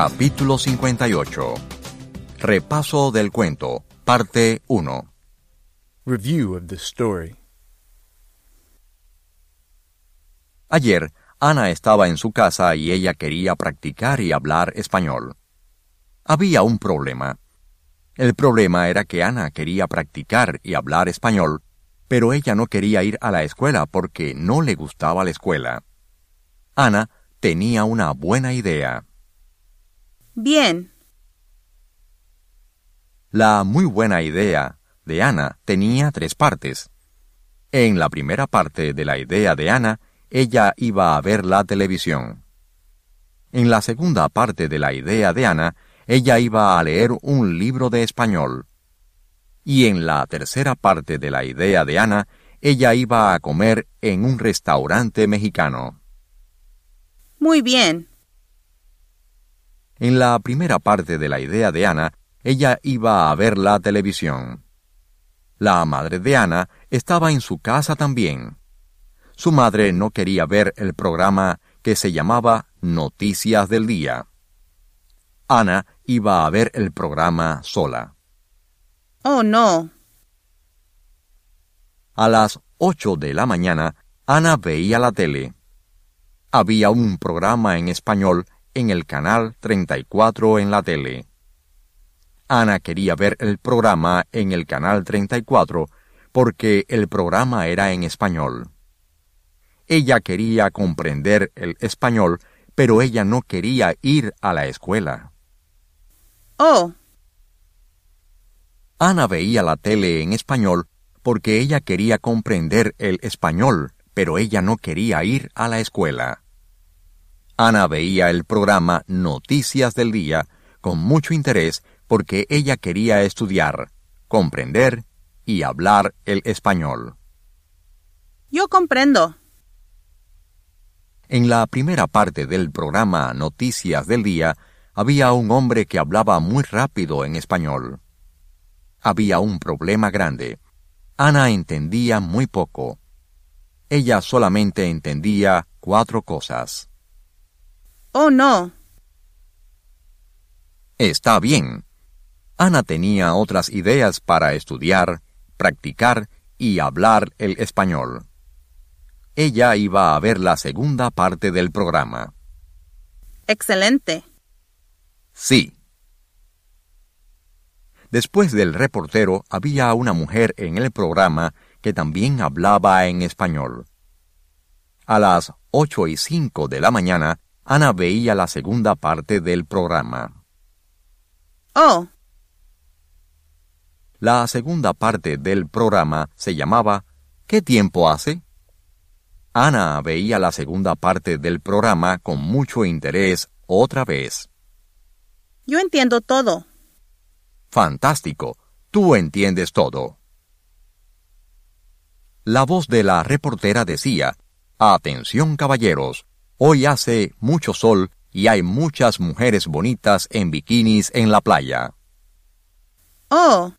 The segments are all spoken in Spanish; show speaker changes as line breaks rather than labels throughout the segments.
Capítulo 58. Repaso del cuento, parte 1.
Review of the story.
Ayer, Ana estaba en su casa y ella quería practicar y hablar español. Había un problema. El problema era que Ana quería practicar y hablar español, pero ella no quería ir a la escuela porque no le gustaba la escuela. Ana tenía una buena idea.
Bien.
La muy buena idea de Ana tenía 3 partes. En la primera parte de la idea de Ana, ella iba a ver la televisión. En la segunda parte de la idea de Ana, ella iba a leer un libro de español. Y en la tercera parte de la idea de Ana, ella iba a comer en un restaurante mexicano.
Muy bien.
En la primera parte de la idea de Ana, ella iba a ver la televisión. La madre de Ana estaba en su casa también. Su madre no quería ver el programa que se llamaba Noticias del Día. Ana iba a ver el programa sola.
Oh, no.
A las 8 de la mañana, Ana veía la tele. Había un programa en español en el canal 34 en la tele. Ana quería ver el programa en el canal 34 porque el programa era en español. Ella quería comprender el español, pero ella no quería ir a la escuela.
Oh.
Ana veía la tele en español porque ella quería comprender el español, pero ella no quería ir a la escuela. Ana veía el programa Noticias del Día con mucho interés porque ella quería estudiar, comprender y hablar el español.
Yo comprendo.
En la primera parte del programa Noticias del Día, había un hombre que hablaba muy rápido en español. Había un problema grande. Ana entendía muy poco. Ella solamente entendía 4 cosas.
Oh, no.
Está bien. Ana tenía otras ideas para estudiar, practicar y hablar el español. Ella iba a ver la segunda parte del programa.
Excelente.
Sí. Después del reportero, había una mujer en el programa que también hablaba en español. A las 8:05 de la mañana, Ana veía la segunda parte del programa.
Oh.
La segunda parte del programa se llamaba ¿Qué tiempo hace? Ana veía la segunda parte del programa con mucho interés otra vez.
Yo entiendo todo.
Fantástico, tú entiendes todo. La voz de la reportera decía, «Atención, caballeros, hoy hace mucho sol y hay muchas mujeres bonitas en bikinis en la playa».
Oh.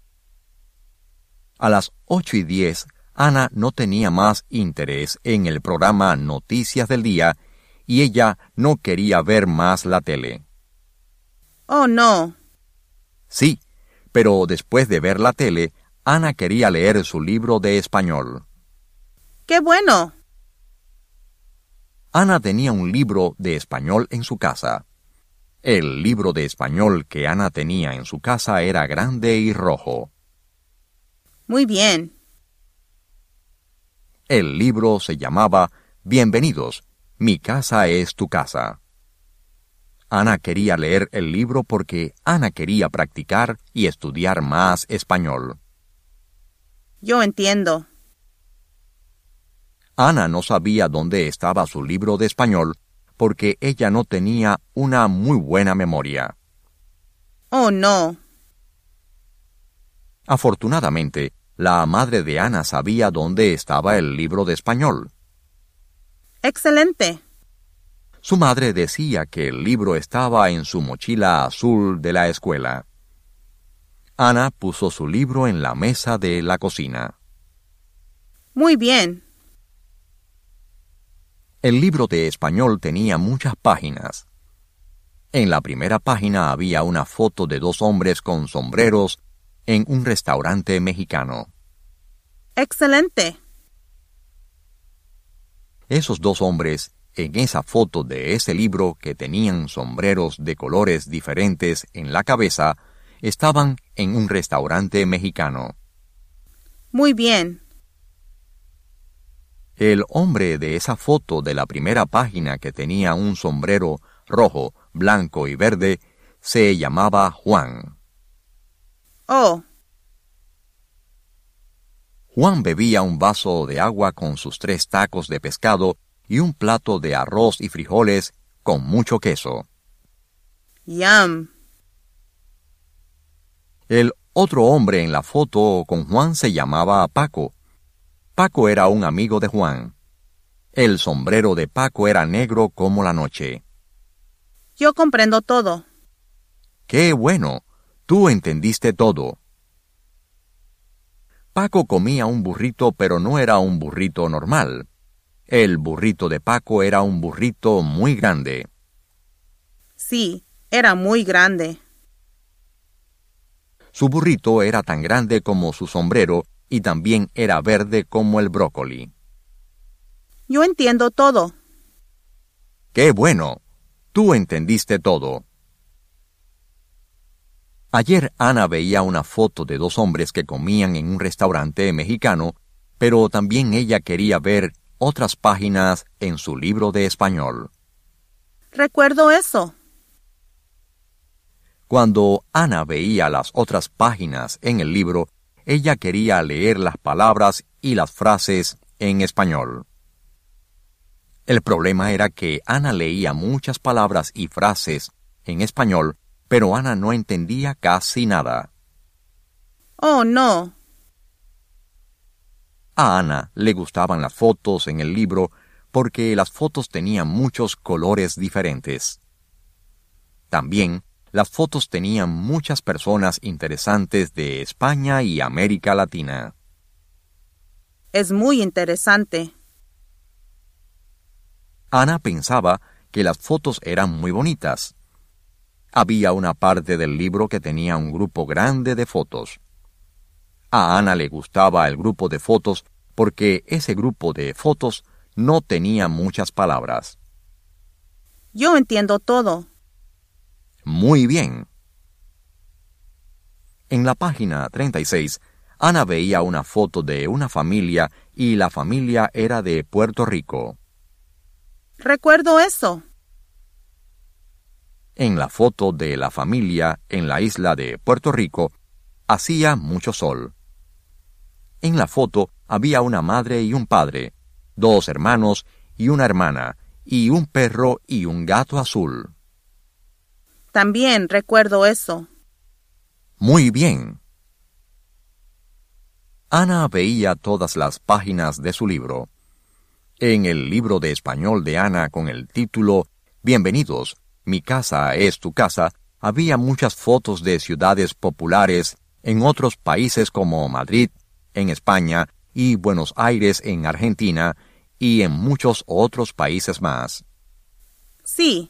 A las 8:10, Ana no tenía más interés en el programa Noticias del Día y ella no quería ver más la tele.
Oh, no.
Sí, pero después de ver la tele, Ana quería leer su libro de español.
¡Qué bueno!
Ana tenía un libro de español en su casa. El libro de español que Ana tenía en su casa era grande y rojo.
Muy bien.
El libro se llamaba Bienvenidos, mi casa es tu casa. Ana quería leer el libro porque Ana quería practicar y estudiar más español.
Yo entiendo.
Ana no sabía dónde estaba su libro de español porque ella no tenía una muy buena memoria.
Oh, no.
Afortunadamente, la madre de Ana sabía dónde estaba el libro de español.
Excelente.
Su madre decía que el libro estaba en su mochila azul de la escuela. Ana puso su libro en la mesa de la cocina.
Muy bien.
El libro de español tenía muchas páginas. En la primera página había una foto de dos hombres con sombreros en un restaurante mexicano.
Excelente.
Esos dos hombres, en esa foto de ese libro que tenían sombreros de colores diferentes en la cabeza, estaban en un restaurante mexicano.
Muy bien.
El hombre de esa foto de la primera página que tenía un sombrero rojo, blanco y verde, se llamaba Juan.
Oh,
Juan bebía un vaso de agua con sus 3 tacos de pescado y un plato de arroz y frijoles con mucho queso.
yum.
El otro hombre en la foto con Juan se llamaba Paco. Paco era un amigo de Juan. El sombrero de Paco era negro como la noche.
Yo comprendo todo.
¡Qué bueno! Tú entendiste todo. Paco comía un burrito, pero no era un burrito normal. El burrito de Paco era un burrito muy grande.
Sí, era muy grande.
Su burrito era tan grande como su sombrero y también era verde como el brócoli.
Yo entiendo todo.
¡Qué bueno! Tú entendiste todo. Ayer Ana veía una foto de 2 hombres que comían en un restaurante mexicano, pero también ella quería ver otras páginas en su libro de español.
Recuerdo eso.
Cuando Ana veía las otras páginas en el libro, ella quería leer las palabras y las frases en español. El problema era que Ana leía muchas palabras y frases en español, pero Ana no entendía casi nada.
Oh, no.
A Ana le gustaban las fotos en el libro porque las fotos tenían muchos colores diferentes. También, las fotos tenían muchas personas interesantes de España y América Latina.
Es muy interesante.
Ana pensaba que las fotos eran muy bonitas. Había una parte del libro que tenía un grupo grande de fotos. A Ana le gustaba el grupo de fotos porque ese grupo de fotos no tenía muchas palabras.
Yo entiendo todo.
Muy bien. En la página 36, Ana veía una foto de una familia y la familia era de Puerto Rico.
Recuerdo eso.
En la foto de la familia en la isla de Puerto Rico, hacía mucho sol. En la foto había una madre y un padre, 2 hermanos y una hermana, y un perro y un gato azul.
También recuerdo eso.
Muy bien. Ana veía todas las páginas de su libro. En el libro de español de Ana con el título Bienvenidos, mi casa es tu casa, había muchas fotos de ciudades populares en otros países como Madrid, en España, y Buenos Aires en Argentina, y en muchos otros países más.
Sí,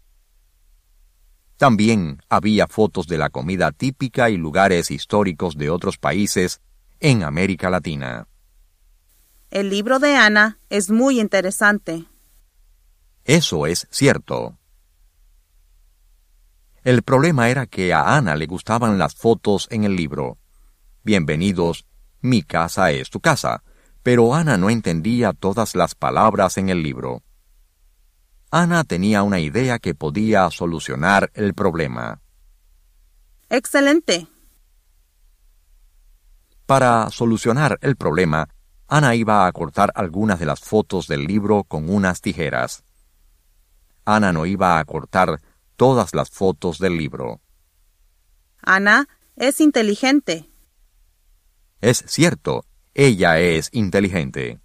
También había fotos de la comida típica y lugares históricos de otros países en América Latina.
el libro de Ana es muy interesante.
Eso es cierto. El problema era que a Ana le gustaban las fotos en el libro. Bienvenidos, mi casa es tu casa, pero Ana no entendía todas las palabras en el libro. Ana tenía una idea que podía solucionar el problema.
Excelente.
Para solucionar el problema, Ana iba a cortar algunas de las fotos del libro con unas tijeras. Ana no iba a cortar todas las fotos del libro.
Ana es inteligente.
Es cierto, ella es inteligente.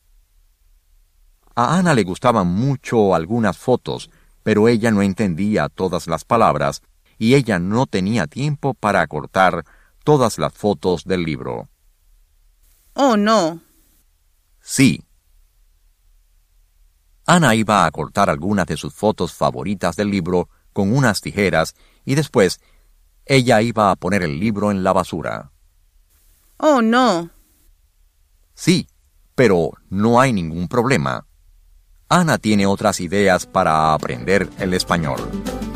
A Ana le gustaban mucho algunas fotos, pero ella no entendía todas las palabras y ella no tenía tiempo para cortar todas las fotos del libro.
Oh, no.
Sí. Ana iba a cortar algunas de sus fotos favoritas del libro con unas tijeras y después ella iba a poner el libro en la basura.
Oh, no.
Sí, pero no hay ningún problema. Ana tiene otras ideas para aprender el español.